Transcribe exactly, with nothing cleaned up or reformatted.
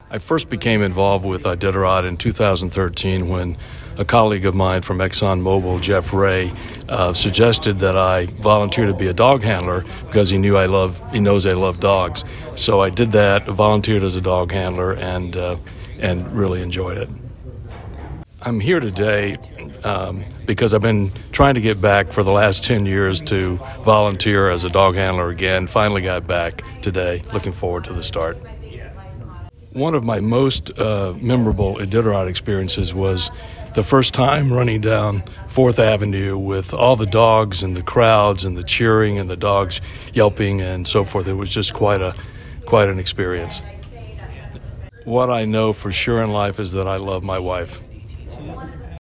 I first became involved with Iditarod in two thousand thirteen when a colleague of mine from ExxonMobil, Jeff Ray, uh, suggested that I volunteer to be a dog handler because he knew I love, he knows I love dogs. So I did that, volunteered as a dog handler, and uh, and really enjoyed it. I'm here today um, because I've been trying to get back for the last ten years to volunteer as a dog handler again. Finally got back today. Looking forward to the start. One of my most uh, memorable Iditarod experiences was the first time running down Fourth Avenue with all the dogs and the crowds and the cheering and the dogs yelping and so forth. It was just quite a quite an experience. What I know for sure in life is that I love my wife.